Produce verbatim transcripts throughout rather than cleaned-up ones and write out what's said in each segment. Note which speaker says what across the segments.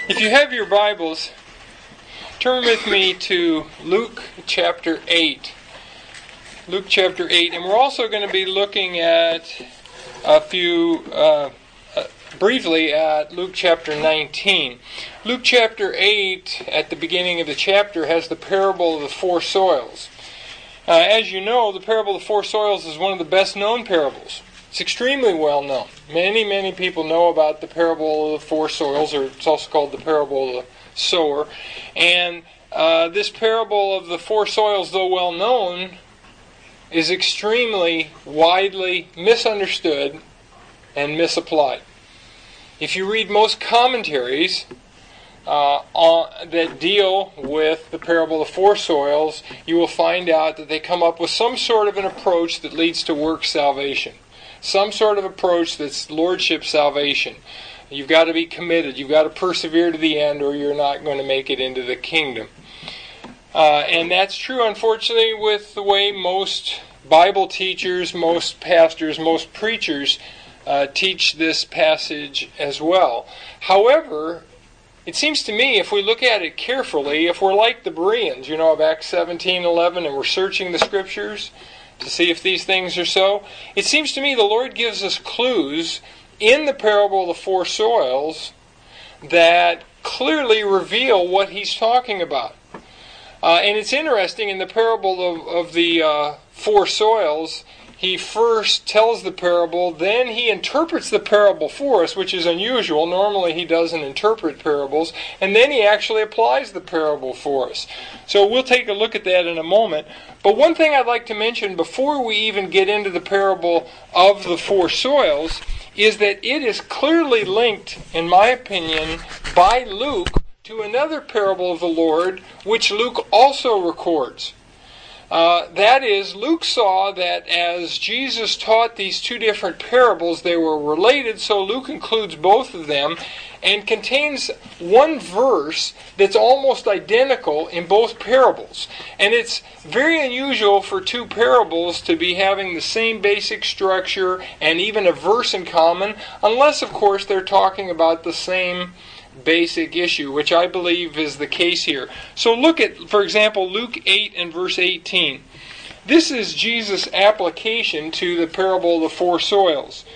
Speaker 1: If you have your Bibles, turn with me to Luke chapter eight. Luke chapter eight. And we're also going to be looking at a few, uh, uh, briefly at Luke chapter nineteen. Luke chapter eight, at the beginning of the chapter, has the parable of the four soils. Uh, as you know, the parable of the four soils is one of the best known parables. It's extremely well known. Many, many people know about the parable of the four soils, or it's also called the parable of the sower. And uh, this parable of the four soils, though well known, is extremely widely misunderstood and misapplied. If you read most commentaries uh, on, that deal with the parable of the four soils, you will find out that they come up with some sort of an approach that leads to work salvation. Some sort of approach that's lordship salvation. You've got to be committed. You've got to persevere to the end, or you're not going to make it into the kingdom. Uh, and that's true, unfortunately, with the way most Bible teachers, most pastors, most preachers uh, teach this passage as well. However, it seems to me, if we look at it carefully, if we're like the Bereans, you know, of Acts seventeen eleven, and we're searching the Scriptures to see if these things are so, it seems to me the Lord gives us clues in the parable of the four soils that clearly reveal what He's talking about. Uh, and it's interesting, in the parable of, of the uh, four soils, He first tells the parable, then He interprets the parable for us, which is unusual. Normally He doesn't interpret parables, and then He actually applies the parable for us. So we'll take a look at that in a moment. But one thing I'd like to mention before we even get into the parable of the four soils is that it is clearly linked, in my opinion, by Luke to another parable of the Lord, which Luke also records. Uh, that is, Luke saw that as Jesus taught these two different parables, they were related, so Luke includes both of them, and contains one verse that's almost identical in both parables. And it's very unusual for two parables to be having the same basic structure and even a verse in common, unless, of course, they're talking about the same basic issue, which I believe is the case here. So look at, for example, Luke eight and verse eighteen. This is Jesus' application to the parable of the four soils.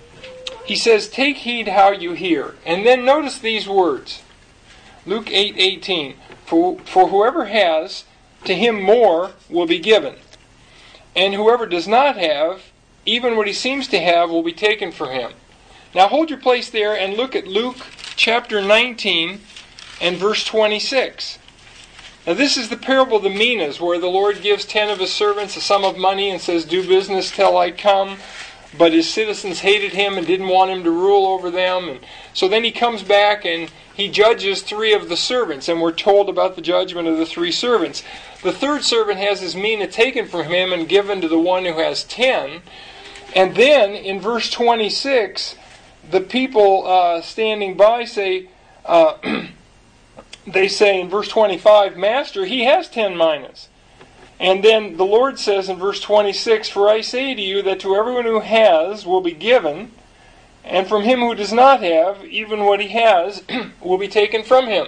Speaker 1: He says, "Take heed how you hear." And then notice these words. Luke eight eighteen. For, for whoever has, to him more will be given. And whoever does not have, even what he seems to have will be taken from him. Now hold your place there and look at Luke chapter nineteen and verse twenty-six. Now this is the parable of the minas, where the Lord gives ten of His servants a sum of money and says, "Do business till I come." But his citizens hated him and didn't want him to rule over them. And so then he comes back and he judges three of the servants. And we're told about the judgment of the three servants. The third servant has his mina taken from him and given to the one who has ten. And then in verse twenty-six, the people uh, standing by say, uh, they say in verse twenty-five, "Master, he has ten minas." And then the Lord says in verse twenty-six, "For I say to you that to everyone who has will be given, and from him who does not have, even what he has will be taken from him."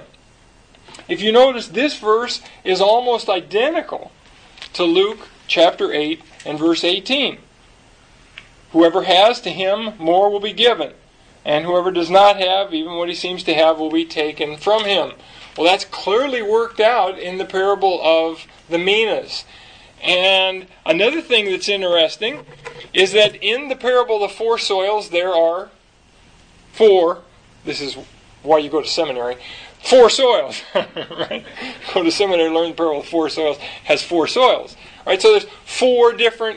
Speaker 1: If you notice, this verse is almost identical to Luke chapter eight and verse eighteen. Whoever has, to him more will be given. And whoever does not have, even what he seems to have, will be taken from him. Well, that's clearly worked out in the parable of the minas. And another thing that's interesting is that in the parable of the four soils, there are four, this is why you go to seminary, four soils. Right? Go to seminary, learn the parable of four soils, has four soils. Right? So there's four different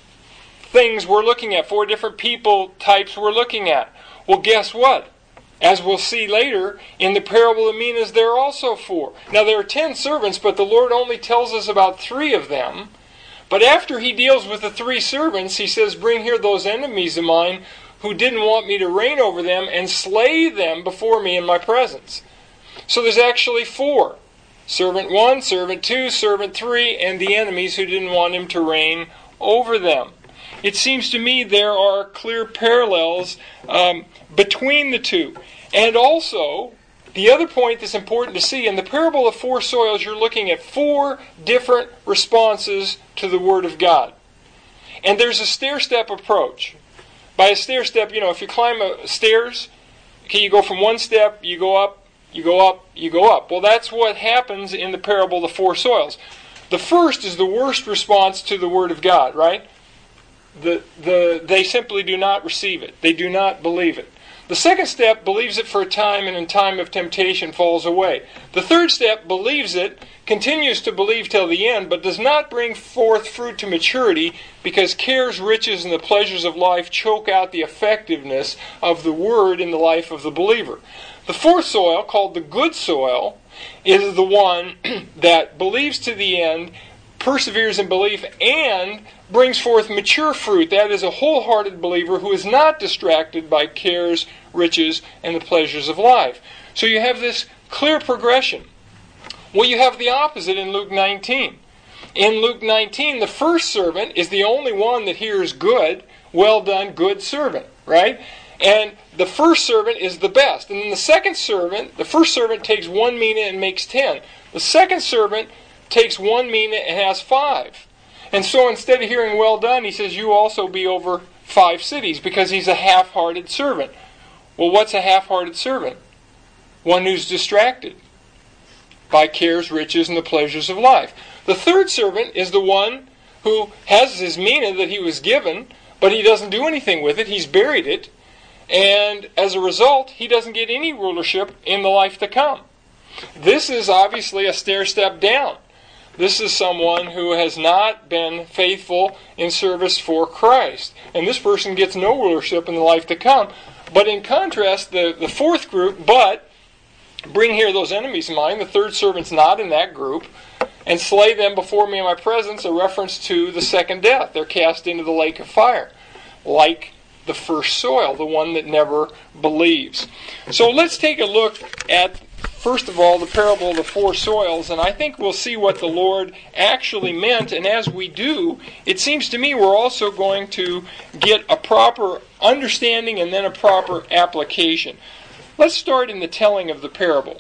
Speaker 1: things we're looking at, four different people types we're looking at. Well, guess what? As we'll see later, in the parable of minas, there are also four. Now, there are ten servants, but the Lord only tells us about three of them. But after He deals with the three servants, He says, "Bring here those enemies of mine who didn't want me to reign over them, and slay them before me in my presence." So there's actually four. Servant one, servant two, servant three, and the enemies who didn't want Him to reign over them. It seems to me there are clear parallels um, between the two. And also, The other point that's important to see, in the parable of four soils, you're looking at four different responses to the Word of God. And there's a stair-step approach. By a stair-step, you know, if you climb a stairs, okay, you go from one step, you go up, you go up, you go up. Well, that's what happens in the parable of the four soils. The first is the worst response to the Word of God, right? The, the, they simply do not receive it. They do not believe it. The second step believes it for a time, and in time of temptation falls away. The third step believes it, continues to believe till the end, but does not bring forth fruit to maturity, because cares, riches, and the pleasures of life choke out the effectiveness of the Word in the life of the believer. The fourth soil, called the good soil, is the one that believes to the end, perseveres in belief, and brings forth mature fruit. That is a wholehearted believer who is not distracted by cares, riches, and the pleasures of life. So you have this clear progression. Well, you have the opposite in Luke nineteen. In Luke nineteen, the first servant is the only one that hears good, well done, good servant, right? And the first servant is the best. And then the second servant, the first servant takes one mina and makes ten. The second servant takes one mina and has five. And so instead of hearing well done, he says, you also be over five cities, because he's a half-hearted servant. Well, what's a half-hearted servant? One who's distracted by cares, riches, and the pleasures of life. The third servant is the one who has his mina that he was given, but he doesn't do anything with it. He's buried it. And as a result, he doesn't get any rulership in the life to come. This is obviously a stair-step down. This is someone who has not been faithful in service for Christ. And this person gets no rulership in the life to come. But in contrast, the, the fourth group, but bring here those enemies of mine, the third servant's not in that group, and slay them before me in my presence, a reference to the second death. They're cast into the lake of fire, like the first soil, the one that never believes. So let's take a look at, first of all, the parable of the four soils, and I think we'll see what the Lord actually meant. And as we do, it seems to me we're also going to get a proper understanding and then a proper application. Let's start in the telling of the parable.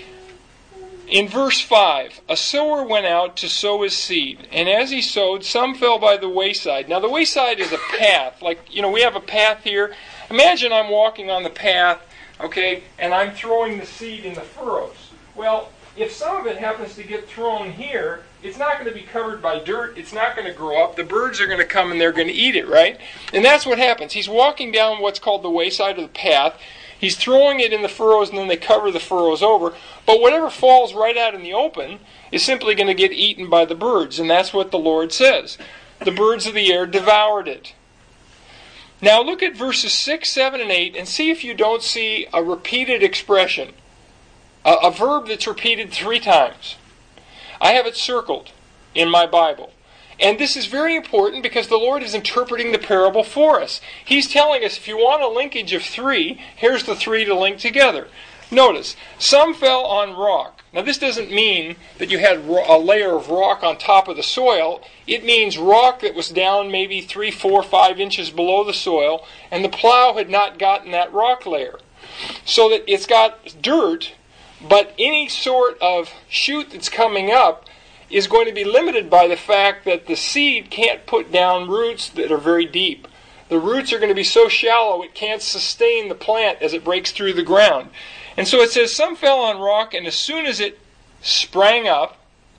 Speaker 1: In verse five, a sower went out to sow his seed, and as he sowed, some fell by the wayside. Now the wayside is a path. Like, you know, we have a path here. Imagine I'm walking on the path, okay, and I'm throwing the seed in the furrows. Well, if some of it happens to get thrown here, it's not going to be covered by dirt. It's not going to grow up. The birds are going to come and they're going to eat it, right? And that's what happens. He's walking down what's called the wayside of the path. He's throwing it in the furrows, and then they cover the furrows over. But whatever falls right out in the open is simply going to get eaten by the birds. And that's what the Lord says. The birds of the air devoured it. Now look at verses six, seven, and eight, and see if you don't see a repeated expression. A, a verb that's repeated three times. I have it circled in my Bible. And this is very important because the Lord is interpreting the parable for us. He's telling us if you want a linkage of three, here's the three to link together. Notice, some fell on rock. Now this doesn't mean that you had a layer of rock on top of the soil. It means rock that was down maybe three, four, five inches below the soil, and the plow had not gotten that rock layer. So that it's got dirt, but any sort of shoot that's coming up is going to be limited by the fact that the seed can't put down roots that are very deep. The roots are going to be so shallow it can't sustain the plant as it breaks through the ground. And so it says, some fell on rock, and as soon as it sprang up,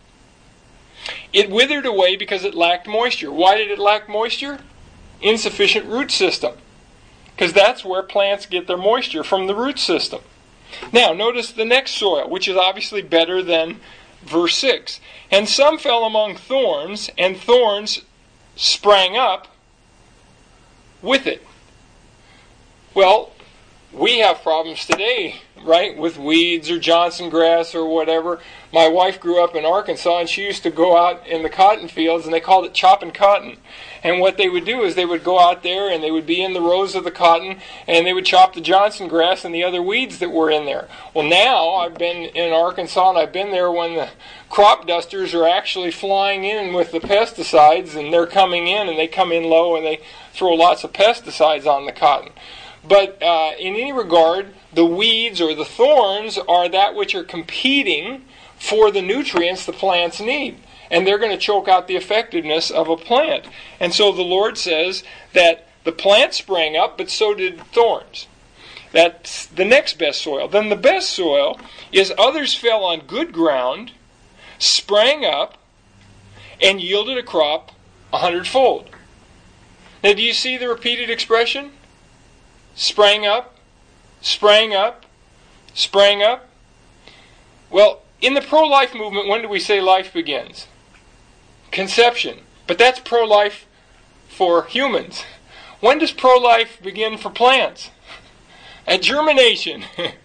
Speaker 1: it withered away because it lacked moisture. Why did it lack moisture? Insufficient root system. Because that's where plants get their moisture, from the root system. Now, notice the next soil, which is obviously better than verse six. And some fell among thorns, and thorns sprang up with it. Well, we have problems today, right, with weeds or Johnson grass or whatever. My wife grew up in Arkansas, and she used to go out in the cotton fields, and they called it chopping cotton. And what they would do is they would go out there, and they would be in the rows of the cotton, and they would chop the Johnson grass and the other weeds that were in there. Well, now I've been in Arkansas, and I've been there when the crop dusters are actually flying in with the pesticides, and they're coming in, and they come in low, and they throw lots of pesticides on the cotton. But uh, in any regard, the weeds or the thorns are that which are competing for the nutrients the plants need. And they're going to choke out the effectiveness of a plant. And so the Lord says that the plant sprang up, but so did thorns. That's the next best soil. Then the best soil is others fell on good ground, sprang up, and yielded a crop a hundredfold. Now do you see the repeated expression? Sprang up, sprang up, sprang up. Well, in the pro-life movement, when do we say life begins? Conception. But that's pro-life for humans. When does pro-life begin for plants? At germination.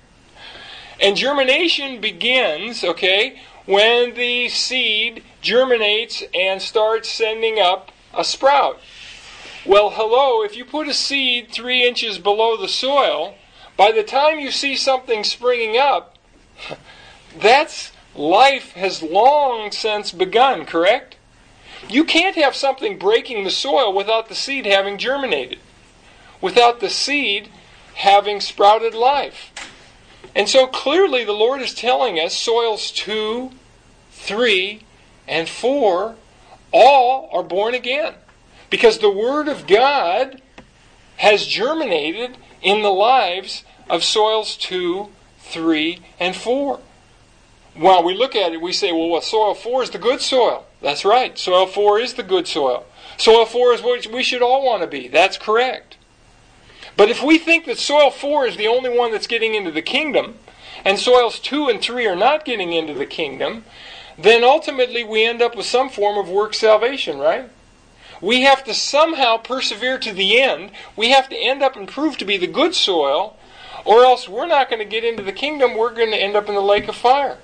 Speaker 1: And germination begins, okay, when the seed germinates and starts sending up a sprout. Well, hello, if you put a seed three inches below the soil, by the time you see something springing up, that's life has long since begun, correct? You can't have something breaking the soil without the seed having germinated, without the seed having sprouted life. And so clearly the Lord is telling us soils two, three, and four all are born again. Because the Word of God has germinated in the lives of soils two, three, and four. While we look at it, we say, well, what soil four is the good soil. That's right. Soil four is the good soil. Soil four is what we should all want to be. That's correct. But if we think that soil four is the only one that's getting into the kingdom, and soils two and three are not getting into the kingdom, then ultimately we end up with some form of work salvation, right? We have to somehow persevere to the end. We have to end up and prove to be the good soil, or else we're not going to get into the kingdom. We're going to end up in the lake of fire.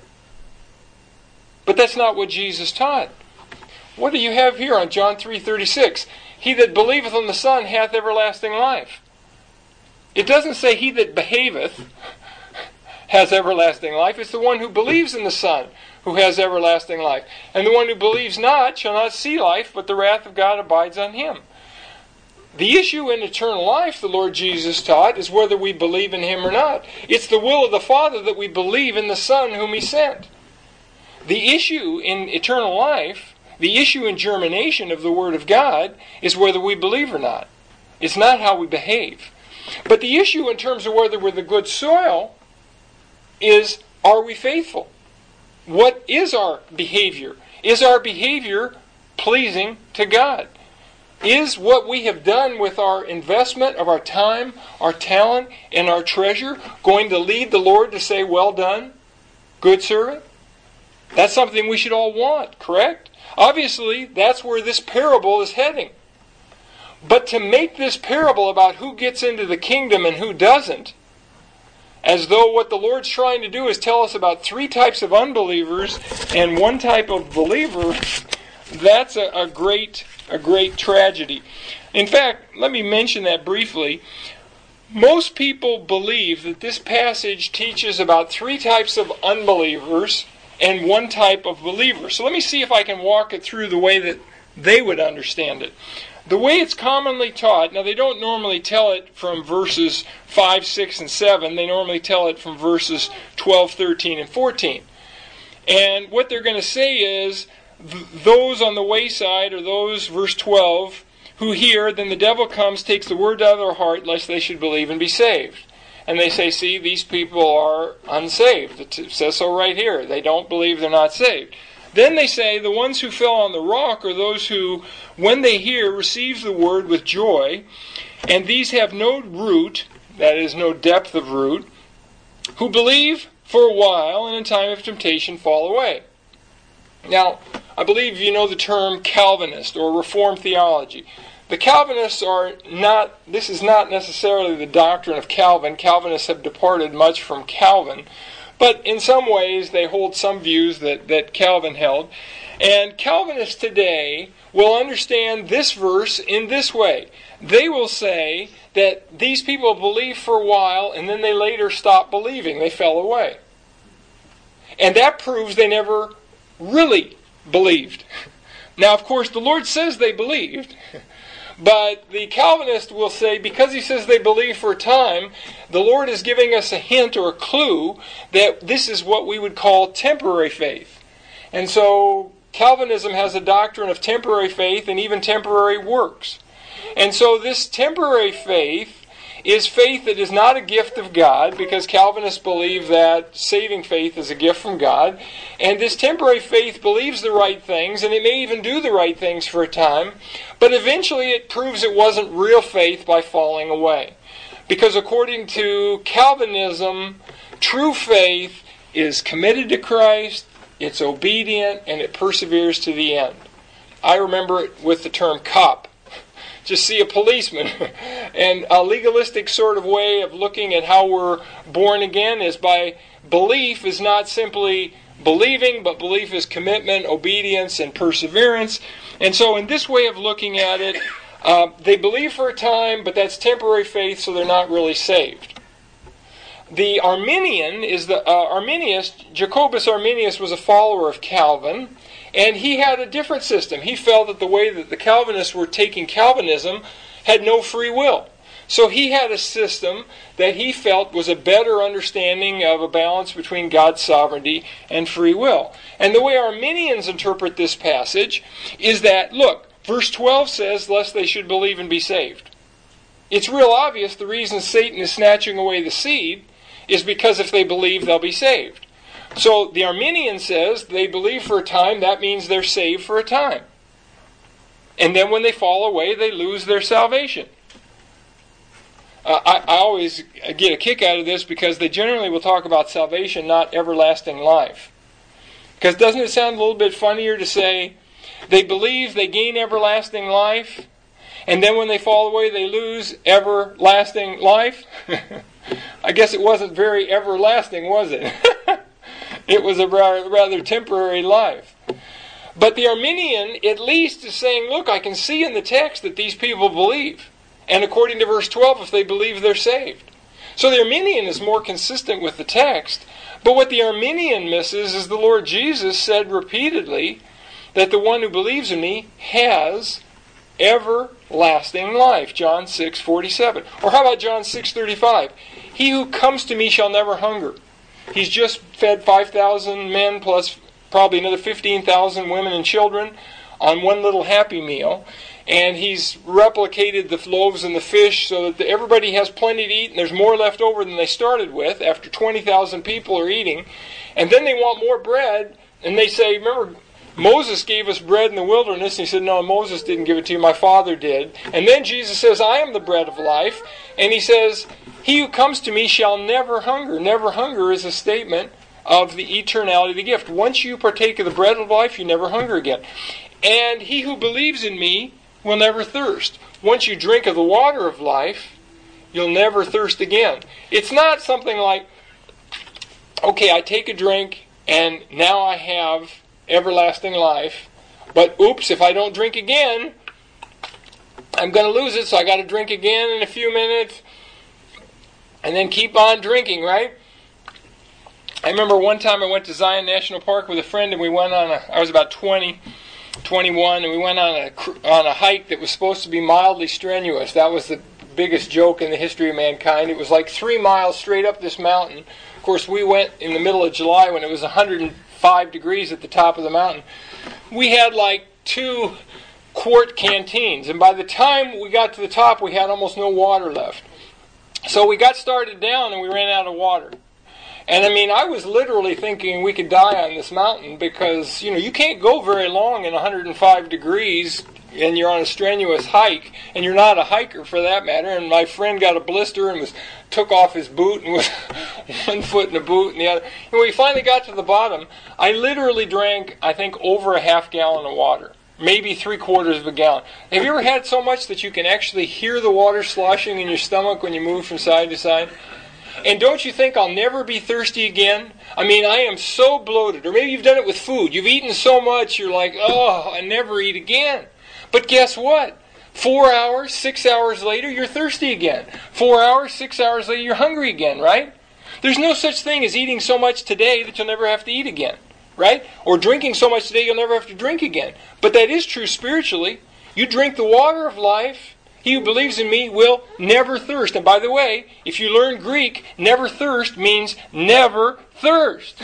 Speaker 1: But that's not what Jesus taught. What do you have here on John three thirty-six? He that believeth on the Son hath everlasting life. It doesn't say he that behaveth has everlasting life. It's the one who believes in the Son who has everlasting life. And the one who believes not shall not see life, but the wrath of God abides on him. The issue in eternal life, the Lord Jesus taught, is whether we believe in Him or not. It's the will of the Father that we believe in the Son whom He sent. The issue in eternal life, the issue in germination of the Word of God, is whether we believe or not. It's not how we behave. But the issue in terms of whether we're the good soil is, are we faithful? What is our behavior? Is our behavior pleasing to God? Is what we have done with our investment of our time, our talent, and our treasure going to lead the Lord to say, well done, good servant? That's something we should all want, correct? Obviously, that's where this parable is heading. But to make this parable about who gets into the kingdom and who doesn't, as though what the Lord's trying to do is tell us about three types of unbelievers and one type of believer, that's a, a great a great tragedy. In fact, let me mention that briefly. Most people believe that this passage teaches about three types of unbelievers and one type of believer. So let me see if I can walk it through the way that they would understand it. The way it's commonly taught, now they don't normally tell it from verses five, six, and seven. They normally tell it from verses twelve, thirteen, and fourteen. And what they're going to say is, th- those on the wayside, or those, verse twelve, who hear, then the devil comes, takes the word out of their heart, lest they should believe and be saved. And they say, see, these people are unsaved. It says so right here. They don't believe, they're not saved. Then they say, the ones who fell on the rock are those who, when they hear, receive the word with joy, and these have no root, that is, no depth of root, who believe for a while, and in time of temptation fall away. Now, I believe you know the term Calvinist or Reformed theology. The Calvinists are not, this is not necessarily the doctrine of Calvin. Calvinists have departed much from Calvin. But in some ways, they hold some views that, that Calvin held. And Calvinists today will understand this verse in this way. They will say that these people believe for a while, and then they later stop believing. They fell away. And that proves they never really believed. Now, of course, the Lord says they believed. But the Calvinist will say, because he says they believe for a time, the Lord is giving us a hint or a clue that this is what we would call temporary faith. And so Calvinism has a doctrine of temporary faith and even temporary works. And so this temporary faith is faith that is not a gift of God, because Calvinists believe that saving faith is a gift from God. And this temporary faith believes the right things, and it may even do the right things for a time, but eventually it proves it wasn't real faith by falling away. Because according to Calvinism, true faith is committed to Christ, it's obedient, and it perseveres to the end. I remember it with the term cop. Just see a policeman. And a legalistic sort of way of looking at how we're born again is by belief is not simply believing, but belief is commitment, obedience, and perseverance. And so in this way of looking at it, uh, they believe for a time, but that's temporary faith, so they're not really saved. The Arminian is the uh, Arminius, Jacobus Arminius was a follower of Calvin, and he had a different system. He felt that the way that the Calvinists were taking Calvinism had no free will. So he had a system that he felt was a better understanding of a balance between God's sovereignty and free will. And the way Arminians interpret this passage is that, look, verse twelve says, lest they should believe and be saved. It's real obvious the reason Satan is snatching away the seed is because if they believe, they'll be saved. So the Arminian says they believe for a time, that means they're saved for a time. And then when they fall away, they lose their salvation. Uh, I, I always get a kick out of this because they generally will talk about salvation, not everlasting life. Because doesn't it sound a little bit funnier to say they believe they gain everlasting life, and then when they fall away, they lose everlasting life? I guess it wasn't very everlasting, was it? It was a rather temporary life. But the Arminian at least is saying, look, I can see in the text that these people believe. And according to verse twelve, if they believe, they're saved. So the Arminian is more consistent with the text. But what the Arminian misses is the Lord Jesus said repeatedly that the one who believes in me has everlasting life. John six forty-seven. Or how about John six thirty-five? He who comes to me shall never hunger. He's just fed five thousand men plus probably another fifteen thousand women and children on one little Happy Meal. And he's replicated the loaves and the fish so that everybody has plenty to eat, and there's more left over than they started with after twenty thousand people are eating. And then they want more bread, and they say, remember, Moses gave us bread in the wilderness. And he said, no, Moses didn't give it to you, my Father did. And then Jesus says, I am the bread of life. And he says, he who comes to me shall never hunger. Never hunger is a statement of the eternality of the gift. Once you partake of the bread of life, you never hunger again. And he who believes in me will never thirst. Once you drink of the water of life, you'll never thirst again. It's not something like, okay, I take a drink and now I have everlasting life, but oops, if I don't drink again, I'm going to lose it, so I got to drink again in a few minutes, and then keep on drinking, right? I remember one time I went to Zion National Park with a friend, and we went on a, I was about twenty, twenty-one, and we went on a, on a hike that was supposed to be mildly strenuous. That was the biggest joke in the history of mankind. It was like three miles straight up this mountain. Of course, we went in the middle of July when it was one hundred five degrees at the top of the mountain. We had like two quart canteens, and by the time we got to the top, we had almost no water left. So we got started down, and we ran out of water. And I mean, I was literally thinking we could die on this mountain because, you know, you can't go very long in one hundred five degrees and you're on a strenuous hike, and you're not a hiker for that matter. And my friend got a blister and was took off his boot and was one foot in a boot and the other. And when we finally got to the bottom, I literally drank, I think, over a half gallon of water. Maybe three quarters of a gallon. Have you ever had so much that you can actually hear the water sloshing in your stomach when you move from side to side? And don't you think I'll never be thirsty again? I mean, I am so bloated. Or maybe you've done it with food. You've eaten so much, you're like, oh, I never eat again. But guess what? Four hours, six hours later, you're thirsty again. Four hours, six hours later, you're hungry again, right? There's no such thing as eating so much today that you'll never have to eat again, right? Or drinking so much today you'll never have to drink again. But that is true spiritually. You drink the water of life. He who believes in me will never thirst. And by the way, if you learn Greek, never thirst means never thirst.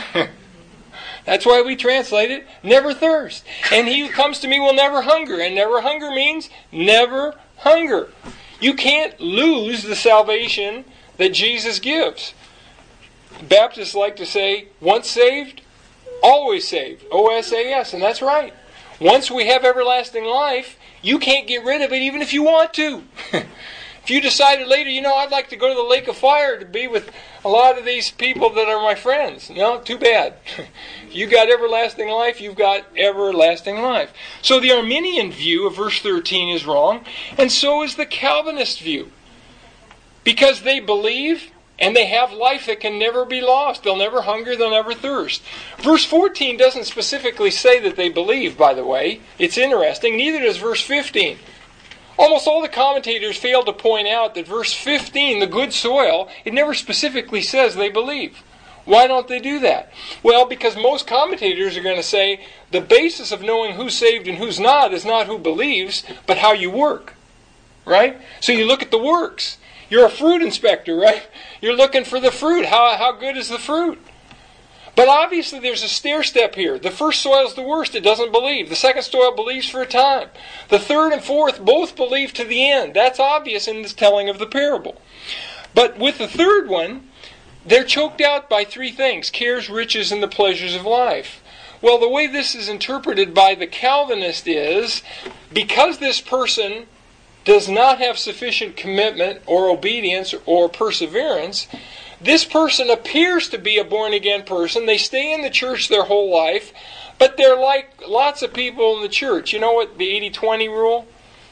Speaker 1: That's why we translate it, never thirst. And he who comes to me will never hunger. And never hunger means never hunger. You can't lose the salvation that Jesus gives. Baptists like to say, once saved, always saved. O S A S, and that's right. Once we have everlasting life, you can't get rid of it even if you want to. If you decided later, you know, I'd like to go to the lake of fire to be with a lot of these people that are my friends. No, too bad. If you got everlasting life, you've got everlasting life. So the Arminian view of verse thirteen is wrong, and so is the Calvinist view. Because they believe and they have life that can never be lost. They'll never hunger, they'll never thirst. Verse fourteen doesn't specifically say that they believe, by the way. It's interesting. Neither does verse fifteen. Almost all the commentators fail to point out that verse fifteen, the good soil, it never specifically says they believe. Why don't they do that? Well, because most commentators are going to say the basis of knowing who's saved and who's not is not who believes, but how you work. Right? So you look at the works. You're a fruit inspector, right? You're looking for the fruit. How, how good is the fruit? But obviously there's a stair step here. The first soil is the worst. It doesn't believe. The second soil believes for a time. The third and fourth both believe to the end. That's obvious in this telling of the parable. But with the third one, they're choked out by three things: cares, riches, and the pleasures of life. Well, the way this is interpreted by the Calvinist is, because this person does not have sufficient commitment or obedience or perseverance, this person appears to be a born-again person. They stay in the church their whole life, but they're like lots of people in the church. You know what the eighty twenty rule?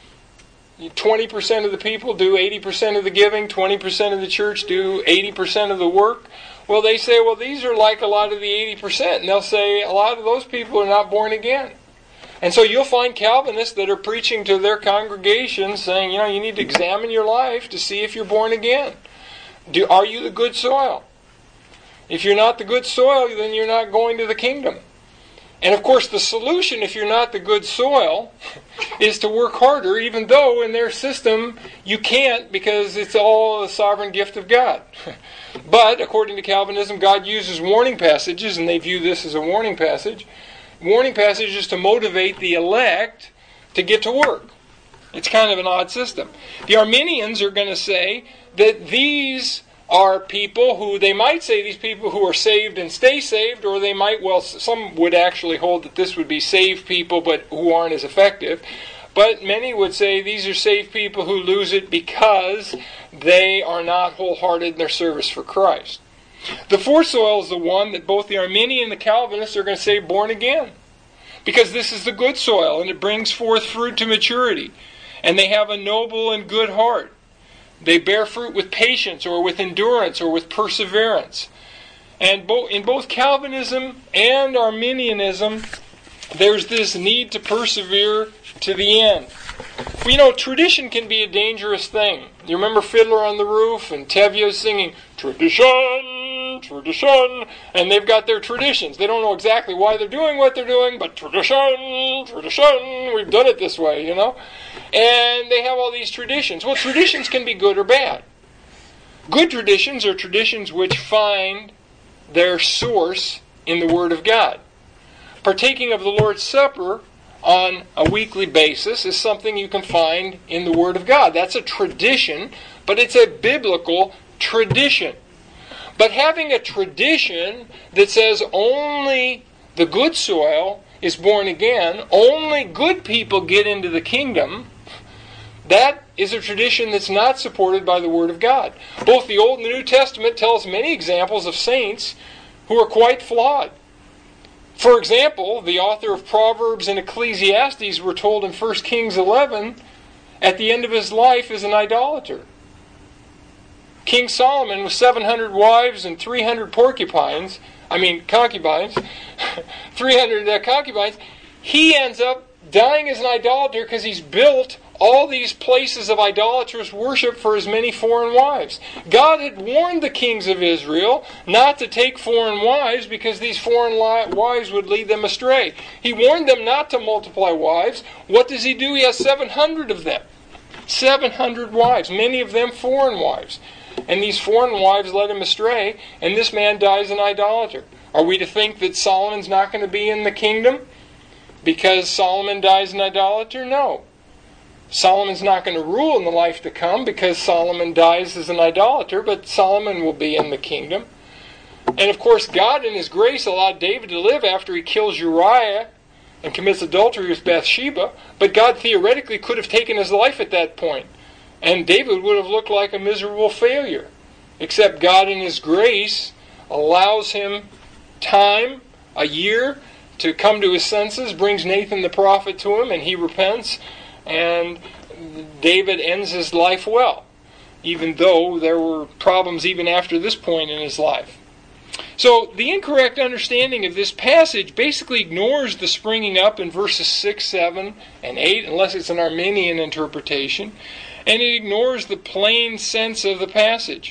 Speaker 1: twenty percent of the people do eighty percent of the giving, twenty percent of the church do eighty percent of the work. Well, they say, well, these are like a lot of the eighty percent. And they'll say a lot of those people are not born again. And so you'll find Calvinists that are preaching to their congregations saying, you know, you need to examine your life to see if you're born again. Do, are you the good soil? If you're not the good soil, then you're not going to the kingdom. And of course, the solution, if you're not the good soil, is to work harder, even though in their system you can't, because it's all a sovereign gift of God. But according to Calvinism, God uses warning passages, and they view this as a warning passage. Warning passages to motivate the elect to get to work. It's kind of an odd system. The Arminians are going to say that these are people who, they might say these people who are saved and stay saved, or they might, well, some would actually hold that this would be saved people but who aren't as effective. But many would say these are saved people who lose it because they are not wholehearted in their service for Christ. The fourth soil is the one that both the Arminian and the Calvinists are going to say born again. Because this is the good soil, and it brings forth fruit to maturity. And they have a noble and good heart. They bear fruit with patience, or with endurance, or with perseverance. And bo- in both Calvinism and Arminianism, there's this need to persevere to the end. Well, you know, tradition can be a dangerous thing. You remember Fiddler on the Roof and Tevye singing, tradition, tradition, and they've got their traditions. They don't know exactly why they're doing what they're doing, but tradition, tradition, we've done it this way, you know. And they have all these traditions. Well, traditions can be good or bad. Good traditions are traditions which find their source in the Word of God. Partaking of the Lord's Supper on a weekly basis is something you can find in the Word of God. That's a tradition, but it's a biblical tradition. But having a tradition that says only the good soil is born again, only good people get into the kingdom, that is a tradition that's not supported by the Word of God. Both the Old and the New Testament tell us many examples of saints who are quite flawed. For example, the author of Proverbs and Ecclesiastes, we're told in First Kings eleven, at the end of his life is an idolater. King Solomon, with seven hundred wives and three hundred porcupines, I mean concubines, three hundred uh, concubines, he ends up dying as an idolater because he's built all these places of idolatrous worship for as many foreign wives. God had warned the kings of Israel not to take foreign wives because these foreign wives would lead them astray. He warned them not to multiply wives. What does he do? He has seven hundred of them. seven hundred wives, many of them foreign wives. And these foreign wives led him astray, and this man dies an idolater. Are we to think that Solomon's not going to be in the kingdom because Solomon dies an idolater? No. Solomon's not going to rule in the life to come because Solomon dies as an idolater, but Solomon will be in the kingdom. And of course, God in His grace allowed David to live after he kills Uriah and commits adultery with Bathsheba, but God theoretically could have taken his life at that point, and David would have looked like a miserable failure. Except God in His grace allows him time, a year, to come to his senses, brings Nathan the prophet to him, and he repents, and David ends his life well, even though there were problems even after this point in his life. So the incorrect understanding of this passage basically ignores the springing up in verses six, seven, and eight, unless it's an Arminian interpretation, and it ignores the plain sense of the passage.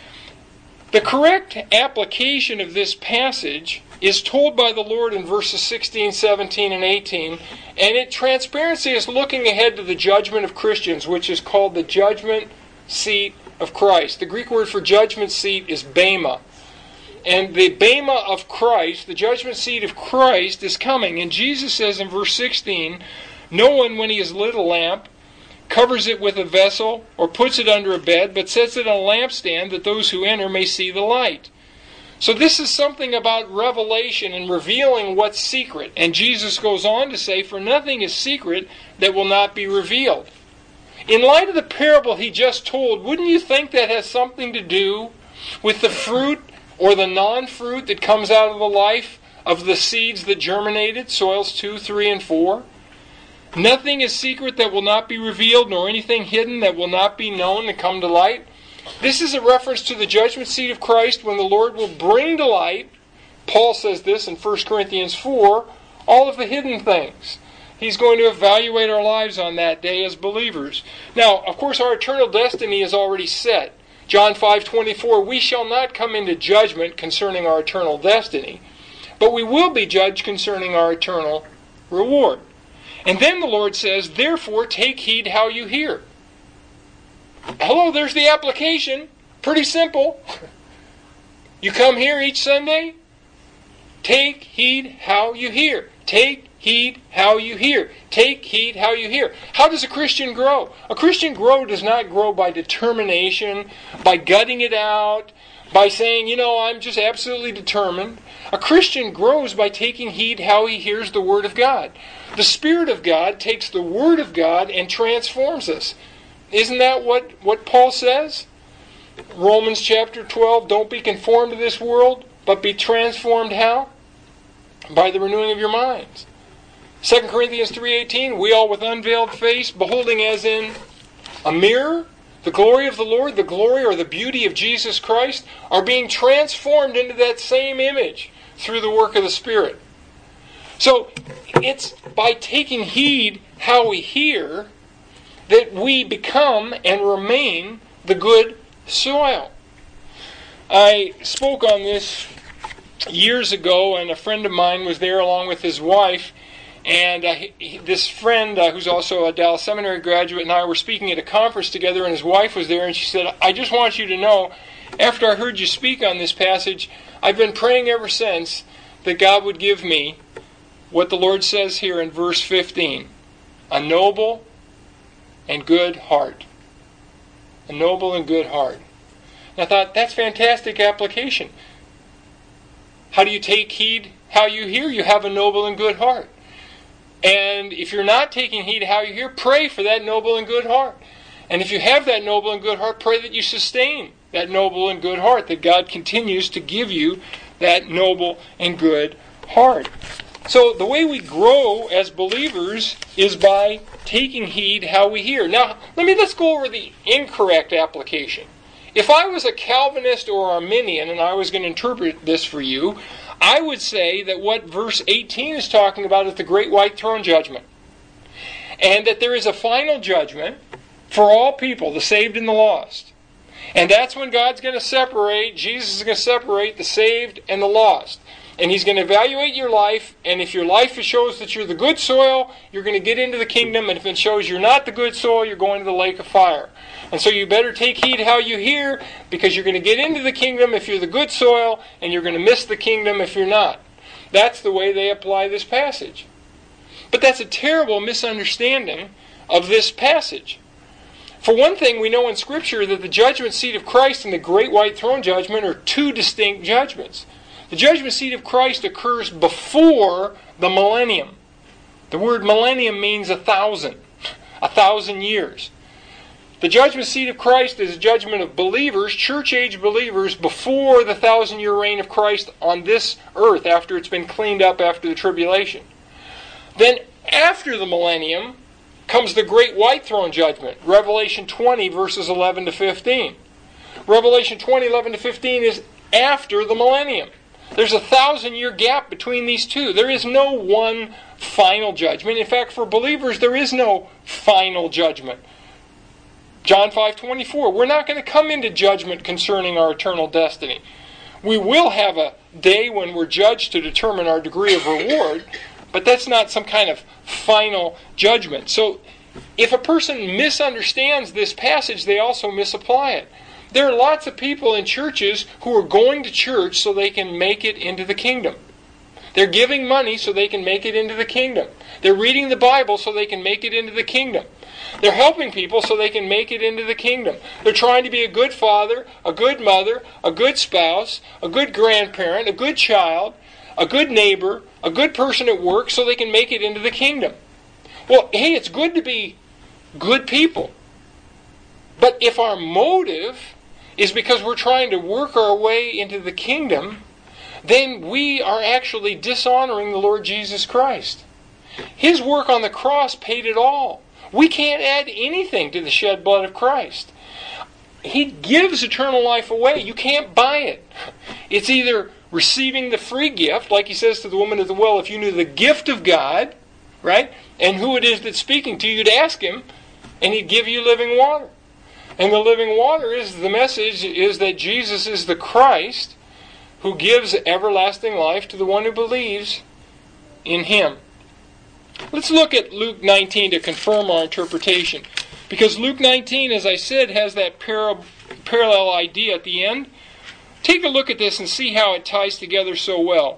Speaker 1: The correct application of this passage is told by the Lord in verses sixteen, seventeen, and eighteen, and it transparency is looking ahead to the judgment of Christians, which is called the judgment seat of Christ. The Greek word for judgment seat is bema. And the bema of Christ, the judgment seat of Christ, is coming. And Jesus says in verse sixteen, "No one, when he has lit a lamp, covers it with a vessel or puts it under a bed, but sets it on a lampstand that those who enter may see the light." So this is something about revelation and revealing what's secret. And Jesus goes on to say, "For nothing is secret that will not be revealed." In light of the parable he just told, wouldn't you think that has something to do with the fruit or the non-fruit that comes out of the life of the seeds that germinated, soils two, three, and four? Nothing is secret that will not be revealed, nor anything hidden that will not be known and come to light. This is a reference to the judgment seat of Christ when the Lord will bring to light, Paul says this in First Corinthians four, all of the hidden things. He's going to evaluate our lives on that day as believers. Now, of course, our eternal destiny is already set. John five twenty-four, "We shall not come into judgment concerning our eternal destiny, but we will be judged concerning our eternal reward." And then the Lord says, "Therefore take heed how you hear." Hello, there's the application. Pretty simple. You come here each Sunday, take heed how you hear. Take heed how you hear. Take heed how you hear. How does a Christian grow? A Christian grow does not grow by determination, by gutting it out, by saying, you know, I'm just absolutely determined. A Christian grows by taking heed how he hears the Word of God. The Spirit of God takes the Word of God and transforms us. Isn't that what, what Paul says? Romans chapter twelve, "Don't be conformed to this world, but be transformed" how? By the renewing of your minds. Second Corinthians three eighteen, "We all with unveiled face, beholding as in a mirror the glory of the Lord," the glory or the beauty of Jesus Christ, are being transformed into that same image through the work of the Spirit. So it's by taking heed how we hear that we become and remain the good soil. I spoke on this years ago, and a friend of mine was there along with his wife, and uh, he, this friend, uh, who's also a Dallas Seminary graduate, and I were speaking at a conference together, and his wife was there, and she said, "I just want you to know, after I heard you speak on this passage, I've been praying ever since that God would give me what the Lord says here in verse fifteen, a noble and good heart." A noble and good heart. And I thought, that's fantastic application. How do you take heed how you hear? You have a noble and good heart. And if you're not taking heed how you hear, pray for that noble and good heart. And if you have that noble and good heart, pray that you sustain that noble and good heart, that God continues to give you that noble and good heart. So the way we grow as believers is by taking heed how we hear. Now, let me let's go over the incorrect application. If I was a Calvinist or Arminian and I was going to interpret this for you, I would say that what verse eighteen is talking about is the great white throne judgment. and that there is a final judgment for all people, the saved and the lost. And that's when God's going to separate, Jesus is going to separate the saved and the lost. And He's going to evaluate your life, and if your life shows that you're the good soil, you're going to get into the kingdom, and if it shows you're not the good soil, you're going to the lake of fire. And so you better take heed how you hear, because you're going to get into the kingdom if you're the good soil, and you're going to miss the kingdom if you're not. That's the way they apply this passage. But that's a terrible misunderstanding of this passage. For one thing, we know in Scripture that the judgment seat of Christ and the great white throne judgment are two distinct judgments. The judgment seat of Christ occurs before the millennium. The word millennium means a thousand, a thousand years. The judgment seat of Christ is a judgment of believers, church-age believers, before the thousand-year reign of Christ on this earth, after it's been cleaned up after the tribulation. Then, after the millennium, comes the great white throne judgment. Revelation twenty, verses eleven to fifteen. Revelation twenty, eleven to fifteen is after the millennium. There's a thousand-year gap between these two. There is no one final judgment. In fact, for believers, there is no final judgment. John five twenty-four, we're not going to come into judgment concerning our eternal destiny. We will have a day when we're judged to determine our degree of reward, but that's not some kind of final judgment. So, if a person misunderstands this passage, they also misapply it. There are lots of people in churches who are going to church so they can make it into the kingdom. They're giving money so they can make it into the kingdom. They're reading the Bible so they can make it into the kingdom. They're helping people so they can make it into the kingdom. They're trying to be a good father, a good mother, a good spouse, a good grandparent, a good child, a good neighbor, a good person at work so they can make it into the kingdom. Well, hey, it's good to be good people. But if our motive is because we're trying to work our way into the kingdom, then we are actually dishonoring the Lord Jesus Christ. His work on the cross paid it all. We can't add anything to the shed blood of Christ. He gives eternal life away. You can't buy it. It's either receiving the free gift, like He says to the woman at the well, if you knew the gift of God, right, and who it is that's speaking to you, you'd ask Him, and He'd give you living water. And the living water is, the message is that Jesus is the Christ who gives everlasting life to the one who believes in Him. Let's look at Luke nineteen to confirm our interpretation. Because Luke nineteen, as I said, has that para- parallel idea at the end. Take a look at this and see how it ties together so well.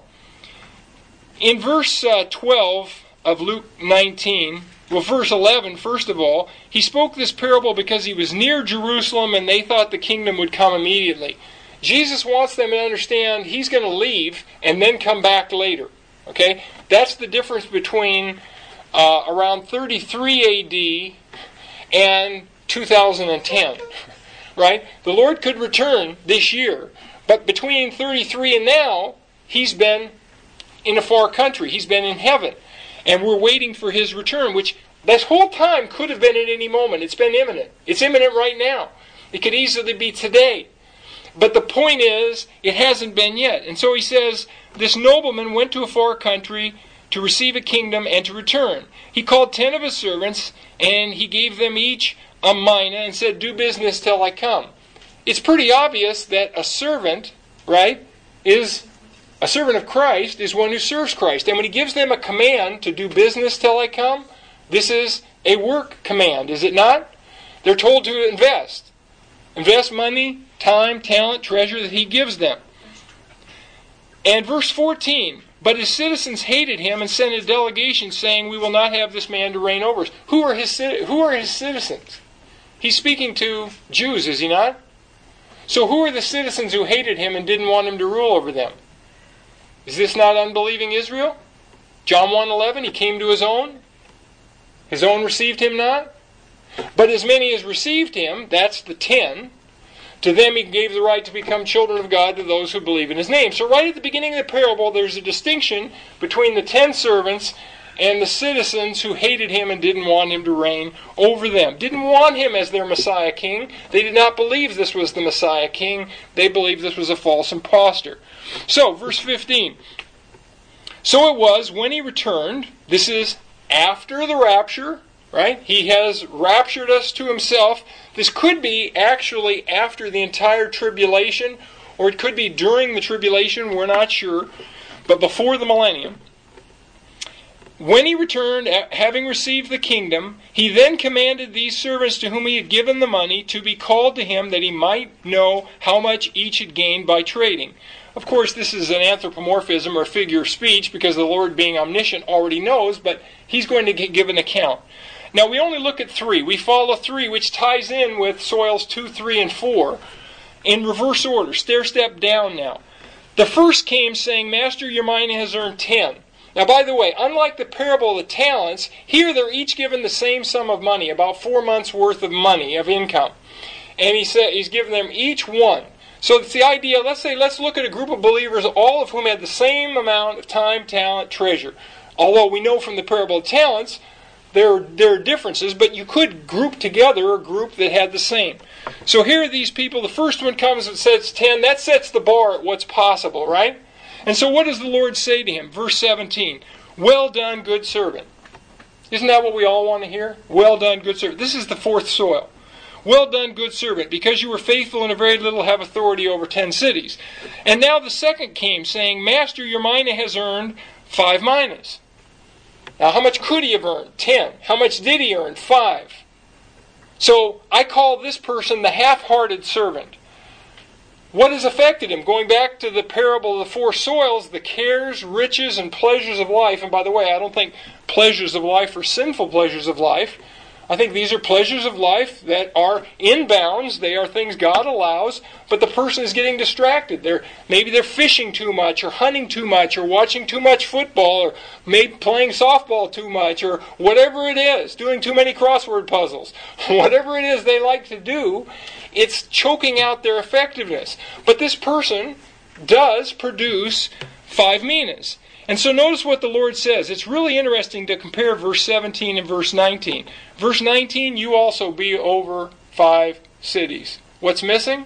Speaker 1: In verse uh, twelve of Luke nineteen, well, verse eleven, first of all, He spoke this parable because He was near Jerusalem and they thought the kingdom would come immediately. Jesus wants them to understand He's going to leave and then come back later. Okay? That's the difference between uh, around thirty-three A D and two thousand ten. Right? The Lord could return this year, but between thirty-three and now, He's been in a far country. He's been in heaven. And we're waiting for His return, which this whole time could have been at any moment. It's been imminent. It's imminent right now. It could easily be today. But the point is, it hasn't been yet. And so He says, this nobleman went to a far country to receive a kingdom and to return. He called ten of his servants, and he gave them each a mina and said, do business till I come. It's pretty obvious that a servant, right, is a servant of Christ is one who serves Christ. And when He gives them a command to do business till I come, this is a work command, is it not? They're told to invest. Invest money, time, talent, treasure that He gives them. And verse fourteen, but His citizens hated Him and sent a delegation saying, we will not have this man to reign over us. Who are His, who are his citizens? He's speaking to Jews, is He not? So who are the citizens who hated Him and didn't want Him to rule over them? Is this not unbelieving Israel? John one eleven, He came to His own. His own received Him not. But as many as received Him, that's the ten, to them He gave the right to become children of God to those who believe in His name. So right at the beginning of the parable, there's a distinction between the ten servants and the citizens who hated Him and didn't want Him to reign over them. Didn't want Him as their Messiah King. They did not believe this was the Messiah King. They believed this was a false impostor. So, verse fifteen. So it was when He returned, this is after the rapture, right? He has raptured us to himself. This could be actually after the entire tribulation, or it could be during the tribulation, we're not sure, but before the millennium. When he returned, having received the kingdom, he then commanded these servants to whom he had given the money to be called to him, that he might know how much each had gained by trading. Of course, this is an anthropomorphism or figure of speech, because the Lord, being omniscient, already knows, but he's going to give an account. Now, we only look at three. We follow three, which ties in with soils two, three, and four, in reverse order, stair-step down now. The first came saying, Master, your mina has earned ten. Now, by the way, unlike the parable of the talents, here they're each given the same sum of money, about four months' worth of money, of income. And he said he's given them each one. So it's the idea, let's say, let's look at a group of believers, all of whom had the same amount of time, talent, treasure. Although we know from the parable of talents, there, there are differences, but you could group together a group that had the same. So here are these people. The first one comes and says ten. That sets the bar at what's possible, right? And so what does the Lord say to him? Verse seventeen, well done, good servant. Isn't that what we all want to hear? Well done, good servant. This is the fourth soil. Well done, good servant. Because you were faithful in a very little, have authority over ten cities. And now the second came, saying, Master, your mina has earned five minas. Now how much could he have earned? Ten. How much did he earn? Five. So I call this person the half-hearted servant. What has affected him? Going back to the parable of the four soils, the cares, riches, and pleasures of life. And by the way, I don't think pleasures of life are sinful pleasures of life. I think these are pleasures of life that are in bounds. They are things God allows, but the person is getting distracted. They're, maybe they're fishing too much, or hunting too much, or watching too much football, or maybe playing softball too much, or whatever it is, doing too many crossword puzzles. Whatever it is they like to do, it's choking out their effectiveness. But this person does produce five minas. And so notice what the Lord says. It's really interesting to compare verse seventeen and verse nineteen. Verse nineteen, you also be over five cities. What's missing?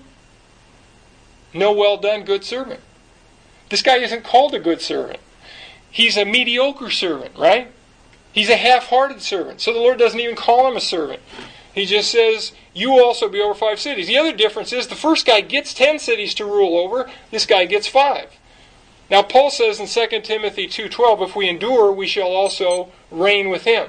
Speaker 1: No well done, good servant. This guy isn't called a good servant. He's a mediocre servant, right? He's a half-hearted servant. So the Lord doesn't even call him a servant. He just says, you also be over five cities. The other difference is the first guy gets ten cities to rule over. This guy gets five. Now Paul says in Second Timothy two twelve, if we endure, we shall also reign with him.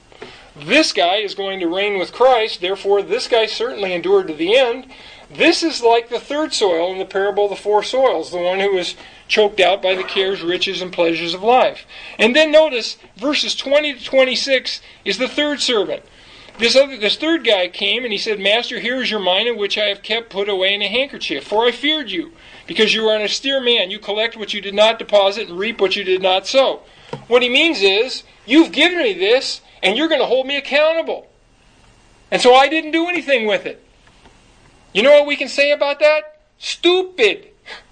Speaker 1: This guy is going to reign with Christ, therefore this guy certainly endured to the end. This is like the third soil in the parable of the four soils, the one who was choked out by the cares, riches, and pleasures of life. And then notice, verses twenty to twenty-six is the third servant. This other, this third guy came and he said, Master, here is your mina which I have kept put away in a handkerchief, for I feared you, because you are an austere man. You collect what you did not deposit and reap what you did not sow. What he means is, you've given me this, and you're going to hold me accountable. And so I didn't do anything with it. You know what we can say about that? Stupid.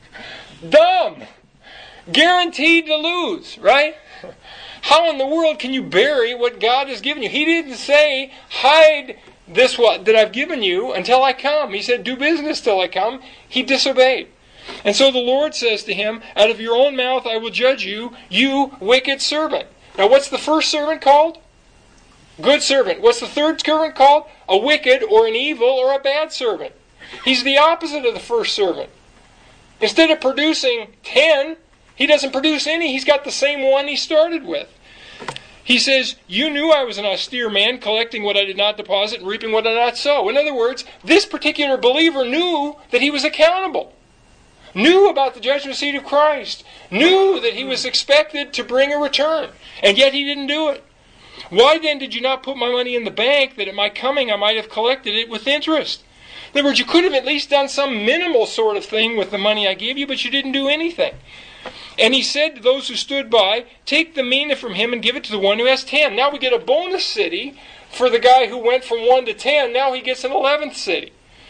Speaker 1: Dumb. Guaranteed to lose, right? How in the world can you bury what God has given you? He didn't say, hide this what that I've given you until I come. He said, do business till I come. He disobeyed. And so the Lord says to him, out of your own mouth I will judge you, you wicked servant. Now what's the first servant called? Good servant. What's the third servant called? A wicked or an evil or a bad servant. He's the opposite of the first servant. Instead of producing ten, he doesn't produce any. He's got the same one he started with. He says, you knew I was an austere man, collecting what I did not deposit and reaping what I did not sow. In other words, this particular believer knew that he was accountable. Knew about the judgment seat of Christ. Knew that he was expected to bring a return. And yet he didn't do it. Why then did you not put my money in the bank, that at my coming I might have collected it with interest? In other words, you could have at least done some minimal sort of thing with the money I gave you, but you didn't do anything. And he said to those who stood by, take the mina from him and give it to the one who has ten. Now we get a bonus city for the guy who went from one to ten. Now he gets an eleventh city.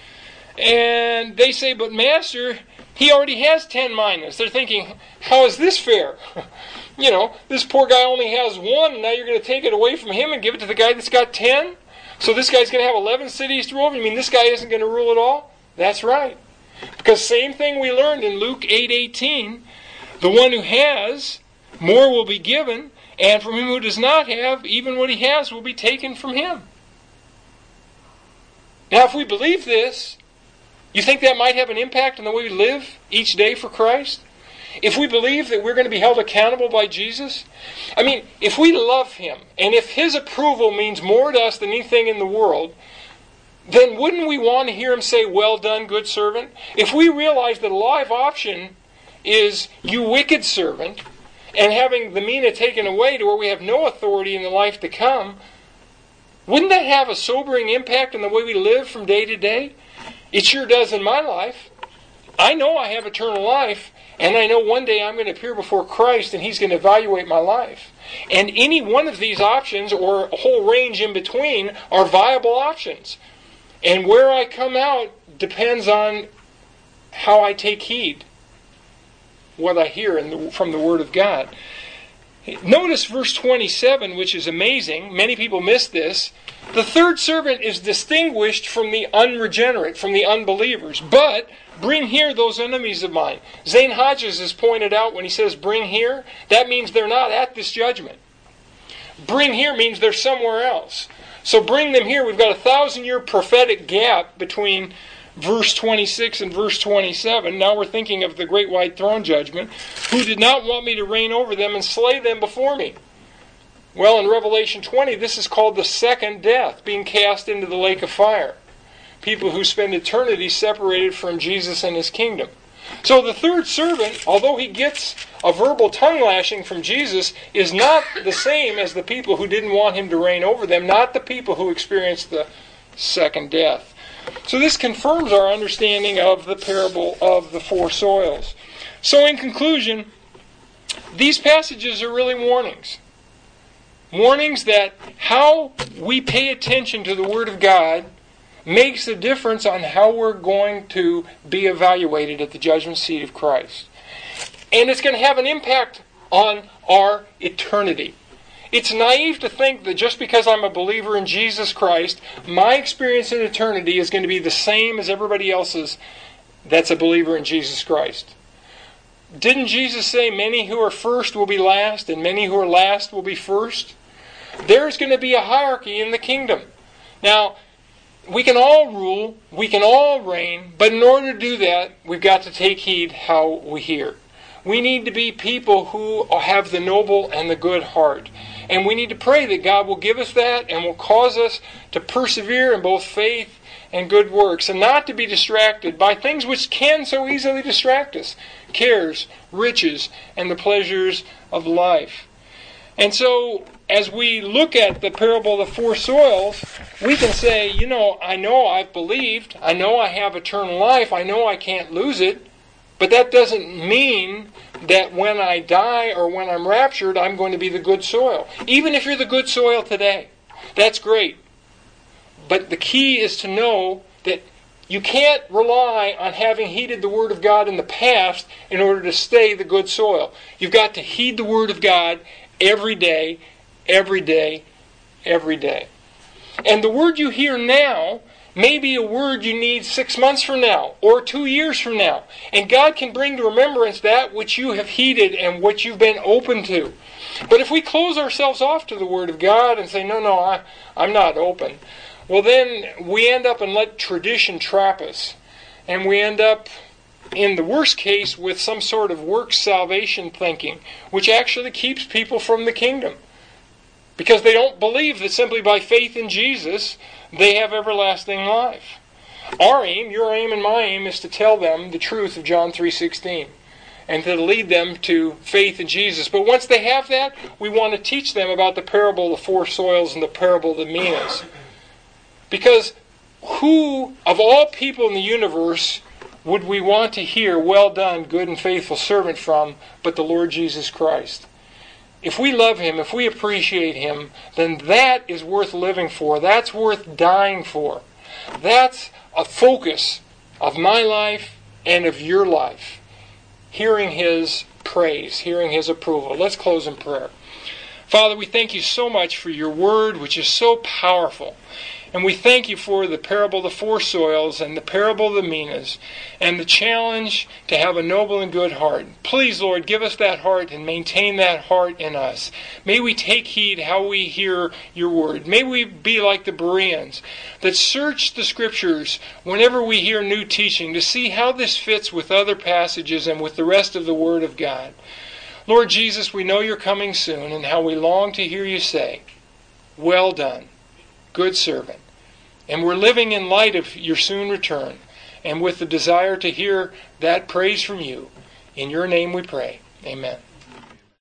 Speaker 1: And they say, but master, he already has ten minas. They're thinking, how is this fair? You know, this poor guy only has one, and now you're going to take it away from him and give it to the guy that's got ten? So this guy's going to have eleven cities to rule over? You mean this guy isn't going to rule at all? That's right. Because same thing we learned in Luke eight eighteen. The one who has, more will be given, And from him who does not have, even what he has will be taken from him. Now, if we believe this, you think that might have an impact on the way we live each day for Christ? If we believe that we're going to be held accountable by Jesus? I mean, if we love him, and if his approval means more to us than anything in the world, then wouldn't we want to hear him say, "Well done, good servant"? If we realize that a live option is "you wicked servant," and having the mina taken away to where we have no authority in the life to come, wouldn't that have a sobering impact on the way we live from day to day? It sure does in my life. I know I have eternal life, and I know one day I'm going to appear before Christ and he's going to evaluate my life. And any one of these options, or a whole range in between, are viable options. And where I come out depends on how I take heed, what I hear in the, from the Word of God. Notice verse twenty-seven, which is amazing. Many people miss this. The third servant is distinguished from the unregenerate, from the unbelievers. But bring here those enemies of mine. Zane Hodges has pointed out when he says bring here, that means they're not at this judgment. Bring here means they're somewhere else. So bring them here. We've got a thousand year prophetic gap between verse twenty-six and verse twenty-seven. Now we're thinking of the great white throne judgment. Who did not want me to reign over them and slay them before me? Well, in Revelation twenty, this is called the second death, being cast into the lake of fire. People who spend eternity separated from Jesus and his kingdom. So the third servant, although he gets a verbal tongue lashing from Jesus, is not the same as the people who didn't want him to reign over them, not the people who experienced the second death. So this confirms our understanding of the parable of the four soils. So in conclusion, these passages are really warnings. Warnings that how we pay attention to the Word of God makes a difference on how we're going to be evaluated at the judgment seat of Christ. And it's going to have an impact on our eternity. It's naive to think that just because I'm a believer in Jesus Christ, my experience in eternity is going to be the same as everybody else's that's a believer in Jesus Christ. Didn't Jesus say, many who are first will be last, and many who are last will be first? There's going to be a hierarchy in the kingdom. Now, we can all rule, we can all reign, but in order to do that, we've got to take heed how we hear. We need to be people who have the noble and the good heart. And we need to pray that God will give us that and will cause us to persevere in both faith and good works, and not to be distracted by things which can so easily distract us. Cares, riches, and the pleasures of life. And so, as we look at the parable of the four soils, we can say, you know, I know I've believed, I know I have eternal life, I know I can't lose it, but that doesn't mean that when I die or when I'm raptured, I'm going to be the good soil. Even if you're the good soil today, that's great. But the key is to know that you can't rely on having heeded the Word of God in the past in order to stay the good soil. You've got to heed the Word of God every day, every day, every day. And the word you hear now may be a word you need six months from now or two years from now. And God can bring to remembrance that which you have heeded and what you've been open to. But if we close ourselves off to the Word of God and say, no, no, I, I'm not open, well then we end up and let tradition trap us. And we end up, in the worst case, with some sort of works salvation thinking, which actually keeps people from the kingdom. Because they don't believe that simply by faith in Jesus, they have everlasting life. Our aim, your aim and my aim, is to tell them the truth of John three sixteen. And to lead them to faith in Jesus. But once they have that, we want to teach them about the parable of the four soils and the parable of the minas. Because who, of all people in the universe, would we want to hear, well done, good and faithful servant from, but the Lord Jesus Christ? If we love Him, if we appreciate Him, then that is worth living for. That's worth dying for. That's a focus of my life and of your life. Hearing His praise, hearing His approval. Let's close in prayer. Father, we thank You so much for Your Word, which is so powerful. And we thank you for the parable of the four soils and the parable of the minas and the challenge to have a noble and good heart. Please, Lord, give us that heart and maintain that heart in us. May we take heed how we hear your word. May we be like the Bereans that search the Scriptures whenever we hear new teaching to see how this fits with other passages and with the rest of the Word of God. Lord Jesus, we know you're coming soon, and how we long to hear you say, "Well done, good servant." And we're living in light of your soon return, and with the desire to hear that praise from you. In your name we pray. Amen.